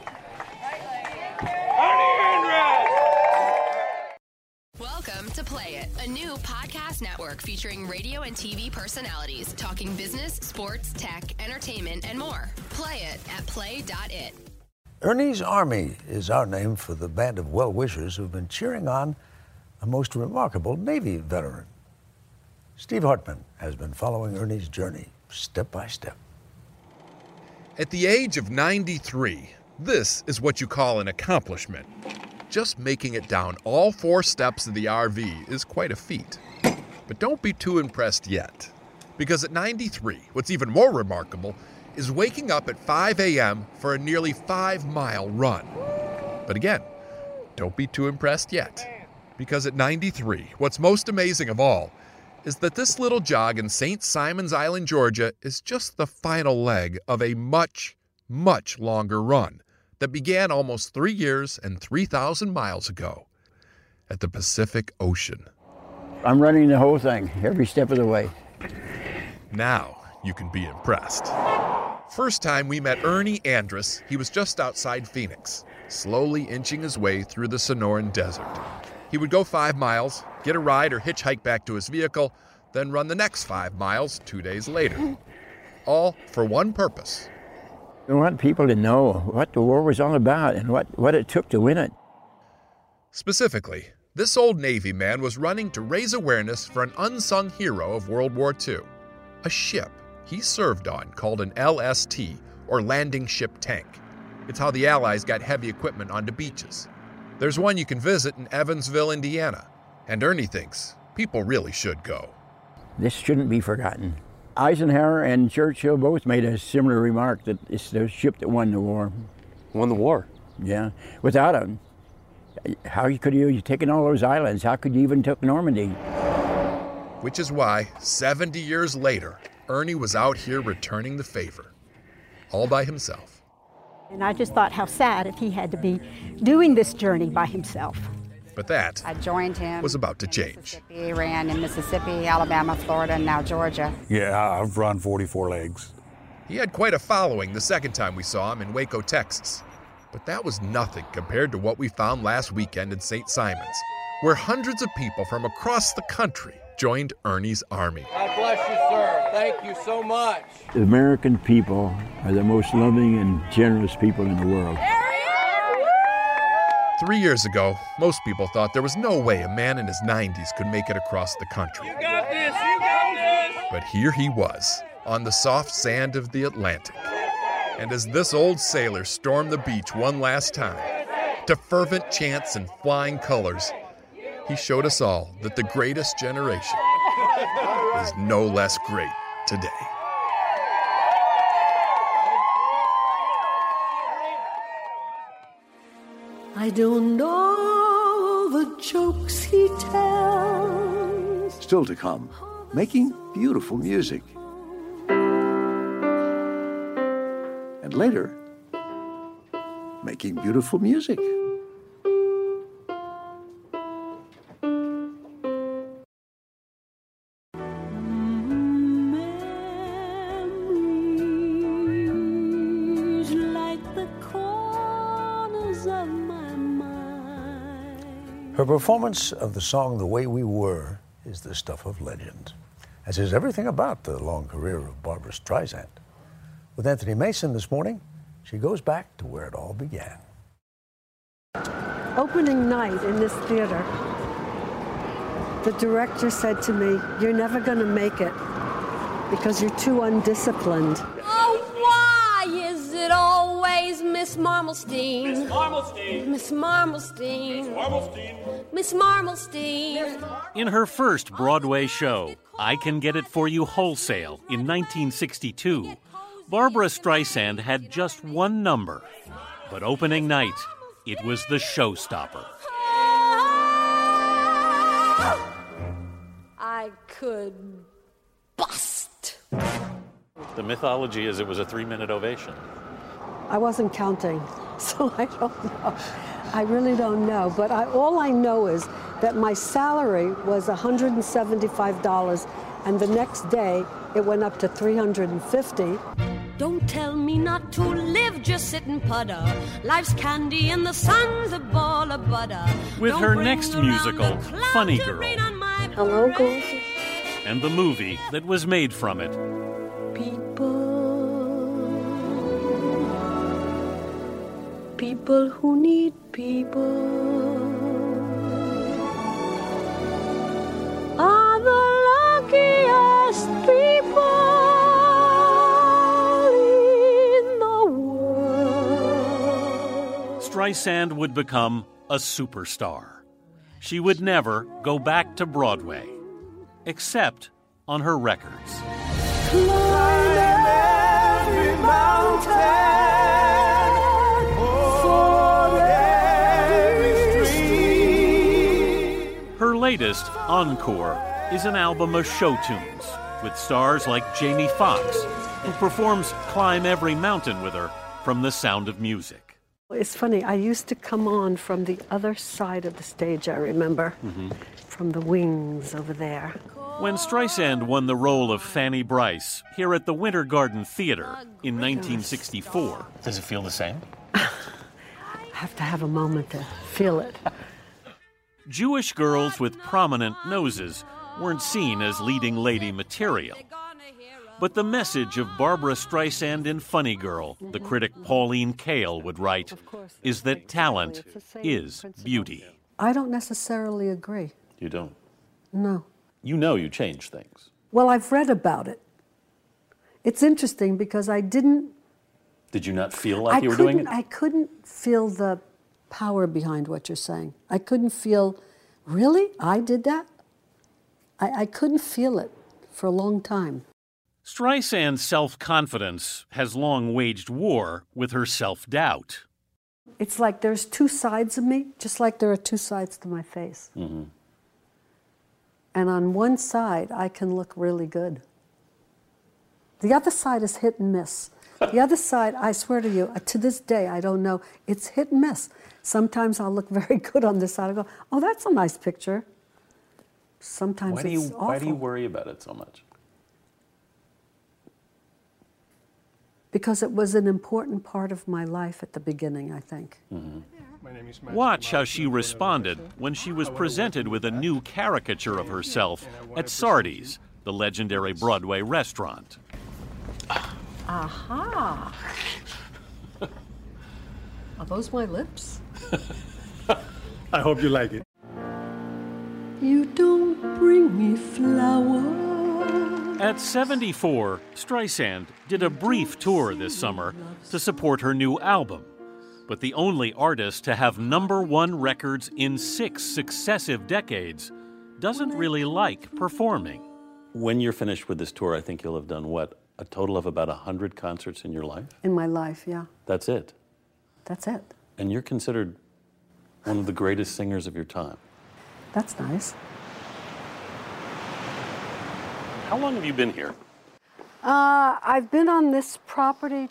Welcome to Play It, a new podcast network featuring radio and TV personalities talking business, sports, tech, entertainment, and more. Play it at play.it. Ernie's Army is our name for the band of well-wishers who've been cheering on a most remarkable Navy veteran. Steve Hartman has been following Ernie's journey step by step. At the age of 93, this is what you call an accomplishment. Just making it down all 4 steps of the RV is quite a feat. But don't be too impressed yet. Because at 93, what's even more remarkable is waking up at 5 a.m. for a nearly 5-mile run. But again, don't be too impressed yet. Because at 93, what's most amazing of all is that this little jog in St. Simons Island, Georgia is just the final leg of a much, much longer run that began almost 3 years and 3,000 miles ago at the Pacific Ocean. I'm running the whole thing, every step of the way. Now you can be impressed. First time we met Ernie Andrus, he was just outside Phoenix, slowly inching his way through the Sonoran Desert. He would go 5 miles, get a ride or hitchhike back to his vehicle, then run the next 5 miles 2 days later. All for one purpose. I want people to know what the war was all about and what it took to win it. Specifically, this old Navy man was running to raise awareness for an unsung hero of World War II, a ship he served on called an LST, or Landing Ship Tank. It's how the Allies got heavy equipment onto beaches. There's one you can visit in Evansville, Indiana, and Ernie thinks people really should go. This shouldn't be forgotten. Eisenhower and Churchill both made a similar remark that it's the ship that won the war. Won the war? Yeah. Without them, how could you taken all those islands? How could you even took Normandy? Which is why, 70 years later, Ernie was out here returning the favor, all by himself. And I just thought how sad if he had to be doing this journey by himself. But that I joined him. Was about to change. He ran in Mississippi, Alabama, Florida, and now Georgia. Yeah, I've run 44 legs. He had quite a following the second time we saw him in Waco, Texas. But that was nothing compared to what we found last weekend in St. Simons, where hundreds of people from across the country joined Ernie's army. God bless you, sir. Thank you so much. The American people are the most loving and generous people in the world. 3 years ago, most people thought there was no way a man in his 90s could make it across the country. You got this, you got this. But here he was, on the soft sand of the Atlantic. And as this old sailor stormed the beach one last time, to fervent chants and flying colors, he showed us all that the greatest generation is no less great today. I don't know the jokes he tells. Still to come, making beautiful music. And later, making beautiful music. Her performance of the song The Way We Were is the stuff of legend, as is everything about the long career of Barbra Streisand. With Anthony Mason this morning, she goes back to where it all began. Opening night in this theater, the director said to me, "You're never going to make it because you're too undisciplined." Oh, why is it always Miss Marmalstein? Miss Marmalstein. Miss Marmalstein. Miss Marmalstein. In her first Broadway show, I Can Get It For You Wholesale, in 1962, Barbra Streisand had just one number, but opening night, it was the showstopper. I could bust. The mythology is it was a 3-minute ovation. I wasn't counting, so I don't know. I really don't know, but all I know is that my salary was $175, and the next day it went up to $350. Don't tell me not to live, just sit and putter. Life's candy and the sun's a ball of butter. With her next musical, Funny Girl. Hello, Goldie. And the movie that was made from it. People who need people are the luckiest people in the world. Streisand would become a superstar. She would never go back to Broadway, except on her records. Climb every mountain. Her latest, Encore, is an album of show tunes with stars like Jamie Foxx, who performs Climb Every Mountain with her from The Sound of Music. It's funny, I used to come on from the other side of the stage, I remember, from the wings over there. When Streisand won the role of Fanny Brice here at the Winter Garden Theater in 1964. Does it feel the same? I have to have a moment to feel it. Jewish girls with prominent noses weren't seen as leading lady material. But the message of Barbra Streisand in Funny Girl, the critic Pauline Kael would write, is that talent is beauty. I don't necessarily agree. You don't? No. You know you change things. Well, I've read about it. It's interesting because I didn't... Did you not feel like you were doing it? I couldn't feel the power behind what you're saying. I couldn't feel, really? I did that? I couldn't feel it for a long time. Streisand's self-confidence has long waged war with her self-doubt. It's like there's two sides of me, just like there are two sides to my face. Mm-hmm. And on one side, I can look really good. The other side is hit and miss. The other side, I swear to you, to this day, I don't know. It's hit and miss. Sometimes I'll look very good on this side. I go, oh, that's a nice picture. Sometimes it's awful. Why do you worry about it so much? Because it was an important part of my life at the beginning, I think. Mm-hmm. Watch how she responded when she was presented with a new caricature of herself at Sardi's, the legendary Broadway restaurant. Aha! Are those my lips? I hope you like it. You don't bring me flowers. At 74, Streisand did a brief tour this summer to support her new album, but the only artist to have #1 records in 6 successive decades doesn't really like performing. When you're finished with this tour, I think you'll have done, what, a total of about 100 concerts in your life? In my life, yeah. That's it? That's it. And you're considered one of the greatest singers of your time. That's nice. How long have you been here? I've been on this property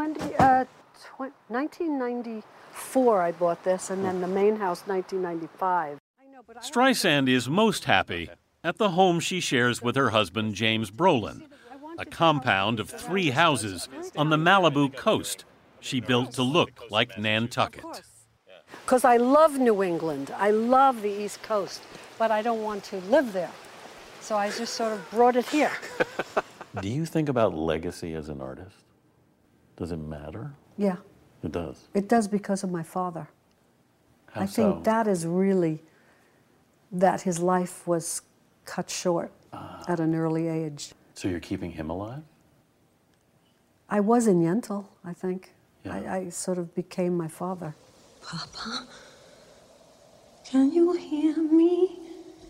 1994 I bought this, and then the main house 1995. Streisand is most happy at the home she shares with her husband James Brolin, a compound of 3 houses on the Malibu coast she built to look like Nantucket. Because I love New England. I love the East Coast, but I don't want to live there. So I just sort of brought it here. Do you think about legacy as an artist? Does it matter? Yeah. It does? It does because of my father. How I think so? that is really, that his life was cut short at an early age. So you're keeping him alive? I was in Yentl, I think. Yeah. I sort of became my father. Papa, can you hear me?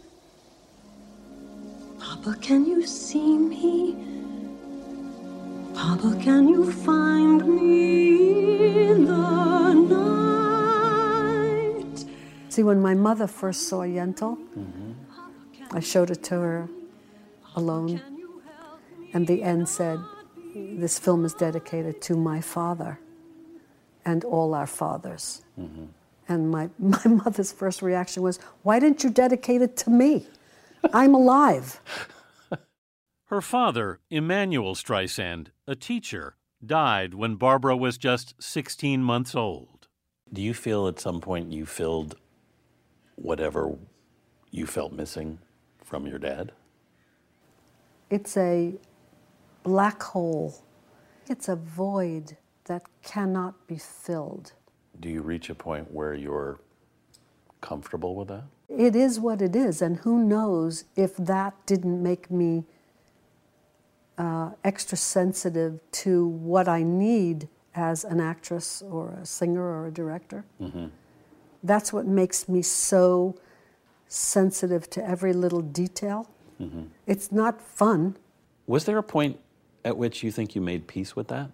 Papa, can you see me? Papa, can you find me in the night? See, when my mother first saw Yentl, I showed it to her alone, and the end said, this film is dedicated to my father and all our fathers. And my mother's first reaction was, why didn't you dedicate it to me? I'm alive. Her father, Emanuel Streisand, a teacher, died when Barbara was just 16 months old. Do you feel at some point you filled whatever you felt missing from your dad? It's a black hole. It's a void that cannot be filled. Do you reach a point where you're comfortable with that? It is what it is, and who knows if that didn't make me extra sensitive to what I need as an actress or a singer or a director. That's what makes me so sensitive to every little detail. It's not fun. Was there a point at which you think you made peace with that?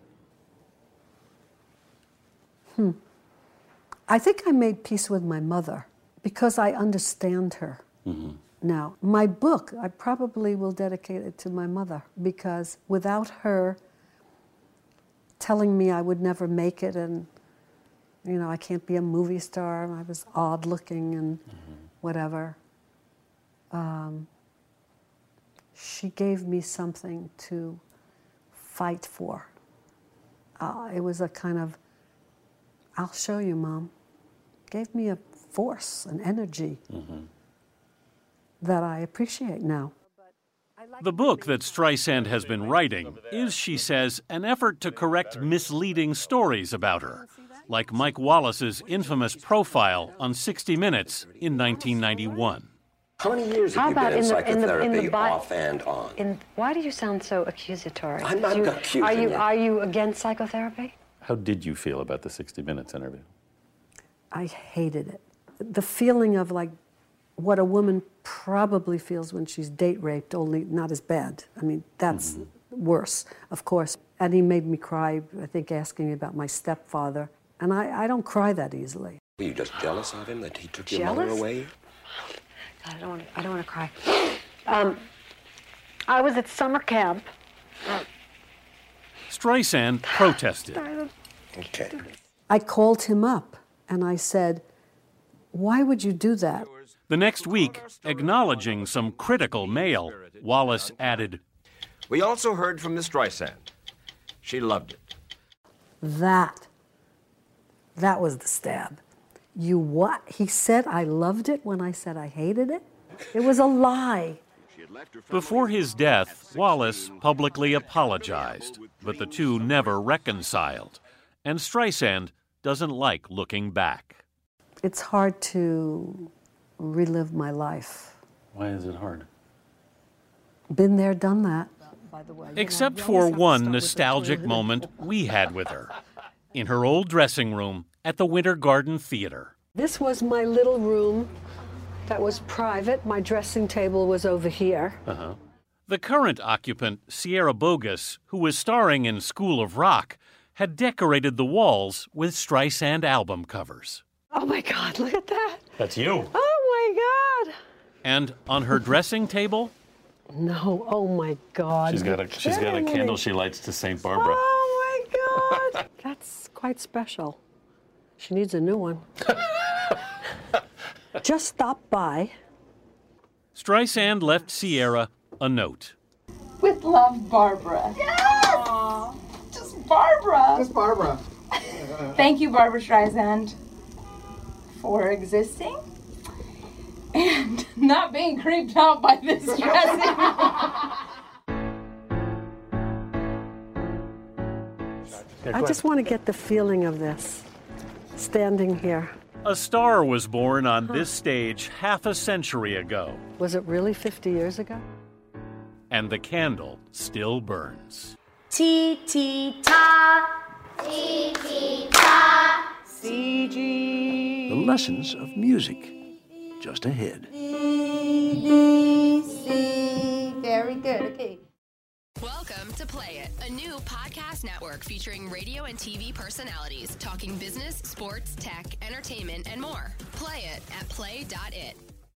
I think I made peace with my mother because I understand her now. My book, I probably will dedicate it to my mother because without her telling me I would never make it and, you know, I can't be a movie star, I was odd looking and whatever, she gave me something to fight for. It was a kind of, I'll show you, Mom. Gave me a force, an energy that I appreciate now. The book that Streisand has been writing is, she says, an effort to correct misleading stories about her, like Mike Wallace's infamous profile on 60 Minutes in 1991. How many years have you been in psychotherapy off and on? Why do you sound so accusatory? I'm not accusing you. Are you against psychotherapy? How did you feel about the 60 Minutes interview? I hated it. The feeling of like what a woman probably feels when she's date raped, only not as bad. I mean, that's worse, of course. And he made me cry, I think, asking me about my stepfather. And I don't cry that easily. Were you just jealous of him that he took your Jealous? mother away? God, I don't want to cry. I was at summer camp. Streisand protested. Okay. I called him up and I said, why would you do that? The next week, acknowledging some critical mail, Wallace added, We also heard from Miss Streisand. She loved it. That was the stab. You what? He said I loved it when I said I hated it? It was a lie. Before his death, Wallace publicly apologized, but the two never reconciled. And Streisand doesn't like looking back. It's hard to relive my life. Why is it hard? Been there, done that. Except for one nostalgic moment we had with her, in her old dressing room at the Winter Garden Theater. This was my little room that was private. My dressing table was over here. The current occupant, Sierra Bogus, who was starring in School of Rock, had decorated the walls with Streisand album covers. Oh my God, look at that. That's you. Oh my God. And on her dressing table? No, oh my God. She's got a candle she lights to St. Barbara. Oh my God. That's quite special. She needs a new one. Just stop by. Streisand left Sierra a note. With love, Barbara. Yes! Aww. Just Barbara. Just Barbara. Thank you, Barbara Streisand, for existing and not being creeped out by this dressing. I just want to get the feeling of this, standing here. A star was born on this stage half a century ago. Was it really 50 years ago? And the candle still burns. Ti-ti-ta, ti-ti-ta, CG. The lessons of music just ahead. Very good, okay. Welcome to Play It, a new podcast network featuring radio and TV personalities talking business, sports, tech, entertainment, and more. Play it at play.it.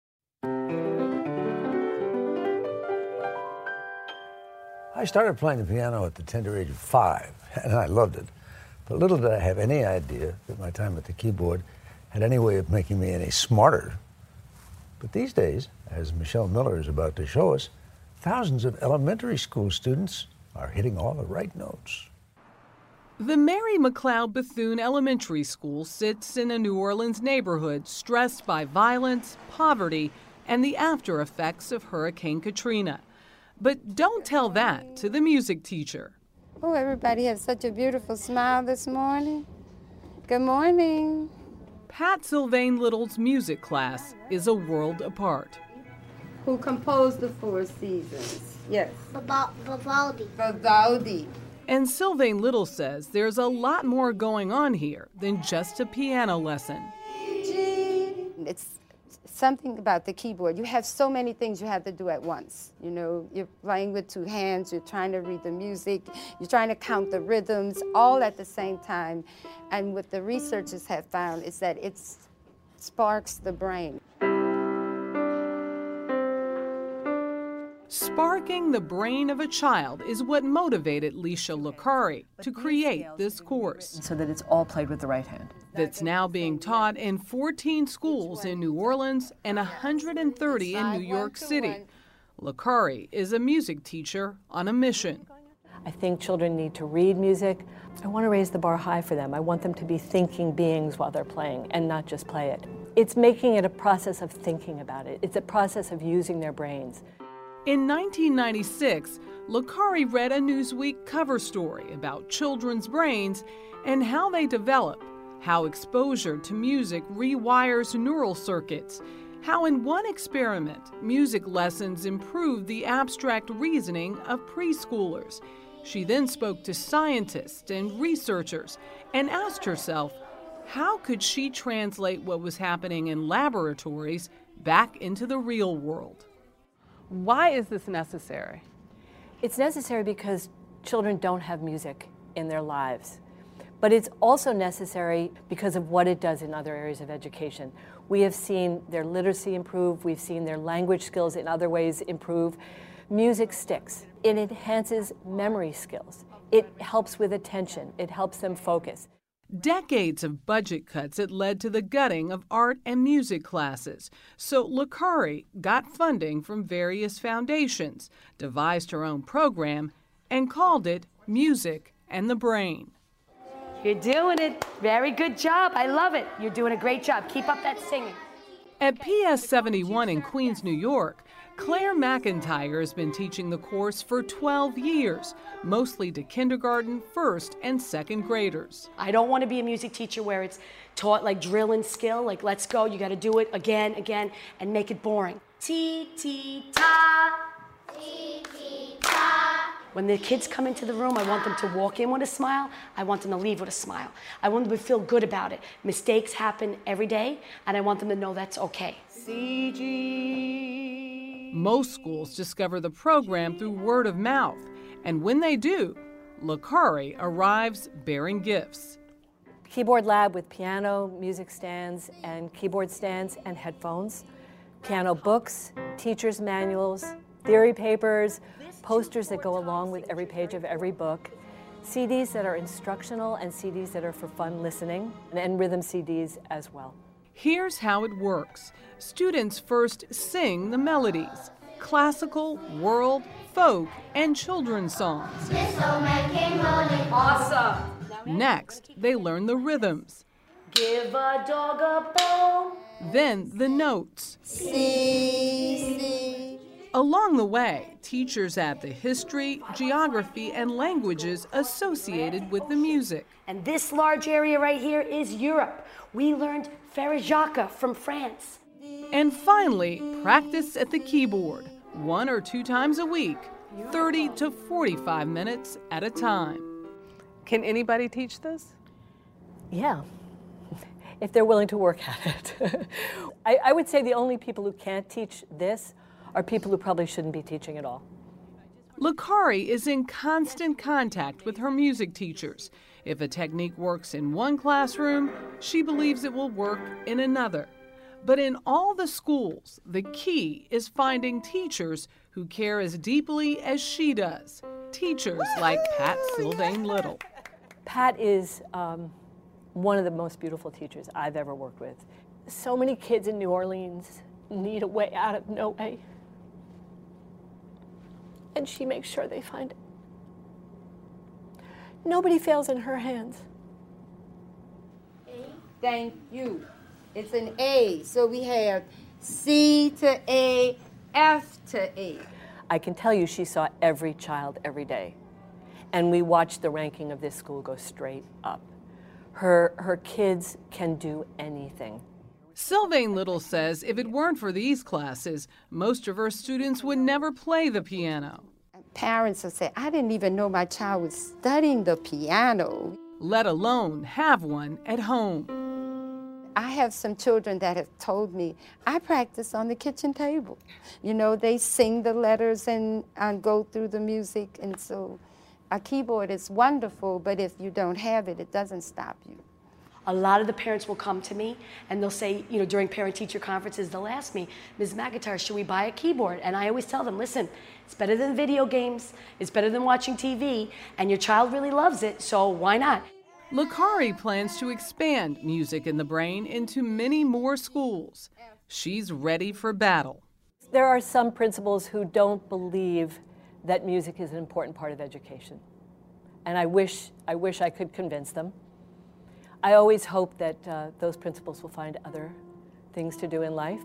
I started playing the piano at the tender age of 5, and I loved it. But little did I have any idea that my time at the keyboard had any way of making me any smarter. But these days, as Michelle Miller is about to show us, thousands of elementary school students are hitting all the right notes. The Mary McLeod Bethune Elementary School sits in a New Orleans neighborhood stressed by violence, poverty, and the after effects of Hurricane Katrina. But don't tell that to the music teacher. Oh, everybody has such a beautiful smile this morning. Good morning. Pat Sylvain Little's music class is a world apart. Who composed the Four Seasons? Yes. Vivaldi. Vivaldi. And Sylvain Little says there's a lot more going on here than just a piano lesson. It's something about the keyboard. You have so many things you have to do at once. You know, you're playing with two hands, you're trying to read the music, you're trying to count the rhythms, all at the same time. And what the researchers have found is that it sparks the brain. Sparking the brain of a child is what motivated Leisha Lucari to create this course. So that it's all played with the right hand. That's now being taught in 14 schools in New Orleans and 130 in New York City. Lucari is a music teacher on a mission. I think children need to read music. I want to raise the bar high for them. I want them to be thinking beings while they're playing and not just play it. It's making it a process of thinking about it. It's a process of using their brains. In 1996, Lucari read a Newsweek cover story about children's brains and how they develop, how exposure to music rewires neural circuits, how in one experiment, music lessons improved the abstract reasoning of preschoolers. She then spoke to scientists and researchers and asked herself, how could she translate what was happening in laboratories back into the real world? Why is this necessary? It's necessary because children don't have music in their lives. But it's also necessary because of what it does in other areas of education. We have seen their literacy improve, we've seen their language skills in other ways improve. Music sticks. It enhances memory skills. It helps with attention. It helps them focus. Decades of budget cuts had led to the gutting of art and music classes. So Lucari got funding from various foundations, devised her own program, and called it Music and the Brain. You're doing it. Very good job. I love it. You're doing a great job. Keep up that singing. At PS 71 in Queens, New York, Claire McIntyre has been teaching the course for 12 years, mostly to kindergarten, first, and second graders. I don't want to be a music teacher where it's taught like drill and skill, like let's go, you got to do it again, and make it boring. Ti-ti-ta. Ti-ti-ta. When the kids come into the room, I want them to walk in with a smile. I want them to leave with a smile. I want them to feel good about it. Mistakes happen every day, and I want them to know that's okay. CG. Most schools discover the program through word of mouth, and when they do, Lucari arrives bearing gifts. Keyboard lab with piano, music stands, and keyboard stands and headphones. Piano books, teacher's manuals, theory papers, posters that go along with every page of every book, CDs that are instructional and CDs that are for fun listening, and rhythm CDs as well. Here's how it works. Students first sing the melodies: classical, world, folk, and children's songs. Awesome. Next, they learn the rhythms. Give a dog a bone. Then the notes. See. Along the way, teachers add the history, geography, and languages associated with the music. And this large area right here is Europe. We learned Farajaka from France. And finally, practice at the keyboard, 1 or 2 times a week, 30 to 45 minutes at a time. Can anybody teach this? Yeah, if they're willing to work at it. I would say the only people who can't teach this are people who probably shouldn't be teaching at all. Lucari is in constant contact with her music teachers. If a technique works in one classroom, she believes it will work in another. But in all the schools, the key is finding teachers who care as deeply as she does. Teachers like Pat Sylvain Little. Pat is one of the most beautiful teachers I've ever worked with. So many kids in New Orleans need a way out of no way. And she makes sure they find it. Nobody fails in her hands. Thank you. It's an A, so we have C to A, F to A. I can tell you she saw every child every day. And we watched the ranking of this school go straight up. Her kids can do anything. Sylvain Little says if it weren't for these classes, most of her students would never play the piano. Parents will say, I didn't even know my child was studying the piano. Let alone have one at home. I have some children that have told me, I practice on the kitchen table. You know, they sing the letters and go through the music, and so a keyboard is wonderful, but if you don't have it, it doesn't stop you. A lot of the parents will come to me and they'll say, you know, during parent-teacher conferences, they'll ask me, Ms. McIntyre, should we buy a keyboard? And I always tell them, listen, it's better than video games, it's better than watching TV, and your child really loves it, so why not? Lucari plans to expand Music in the Brain into many more schools. She's ready for battle. There are some principals who don't believe that music is an important part of education. And I wish I could convince them. I always hope that those principals will find other things to do in life.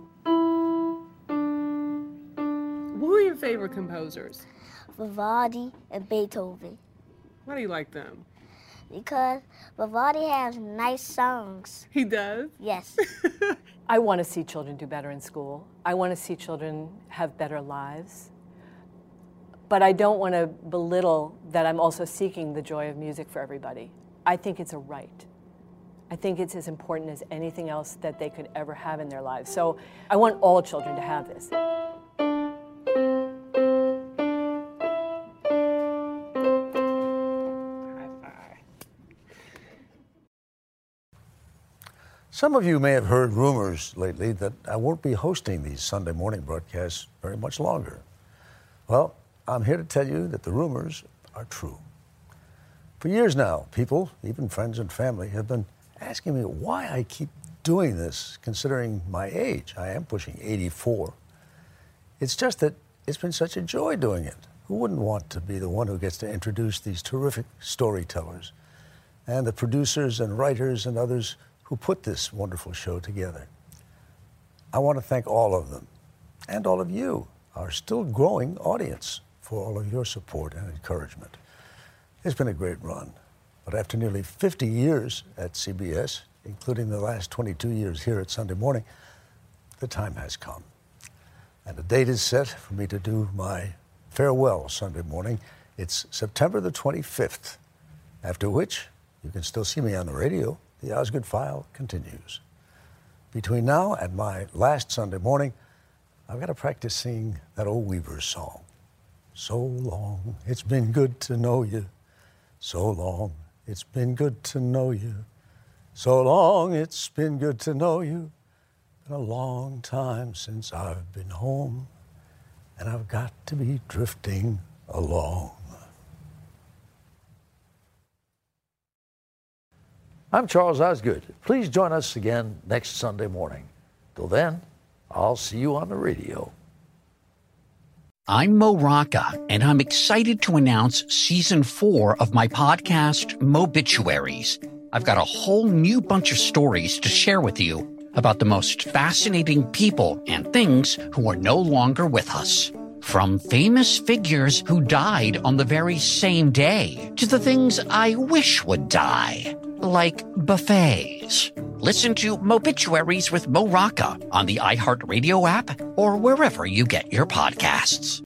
Who are your favorite composers? Vivaldi and Beethoven. Why do you like them? Because Vivaldi has nice songs. He does? Yes. I want to see children do better in school. I want to see children have better lives. But I don't want to belittle that I'm also seeking the joy of music for everybody. I think it's a right. I think it's as important as anything else that they could ever have in their lives. So I want all children to have this. Some of you may have heard rumors lately that I won't be hosting these Sunday morning broadcasts very much longer. Well, I'm here to tell you that the rumors are true. For years now, people, even friends and family, have been asking me why I keep doing this, considering my age. I am pushing 84. It's just that it's been such a joy doing it. Who wouldn't want to be the one who gets to introduce these terrific storytellers and the producers and writers and others who put this wonderful show together? I want to thank all of them and all of you, our still growing audience, for all of your support and encouragement. It's been a great run, but after nearly 50 years at CBS, including the last 22 years here at Sunday Morning, the time has come. And the date is set for me to do my farewell Sunday morning. It's September the 25th, after which you can still see me on the radio. The Osgood File continues. Between now and my last Sunday morning, I've got to practice singing that old Weavers song. So long, it's been good to know you. So long, it's been good to know you. So long, it's been good to know you. Been a long time since I've been home, and I've got to be drifting along. I'm Charles Osgood. Please join us again next Sunday morning. Till then, I'll see you on the radio. I'm Mo Rocca, and I'm excited to announce Season 4 of my podcast, Mobituaries. I've got a whole new bunch of stories to share with you about the most fascinating people and things who are no longer with us. From famous figures who died on the very same day to the things I wish would die, like buffets. Listen to Mobituaries with Mo Rocca on the iHeartRadio app or wherever you get your podcasts.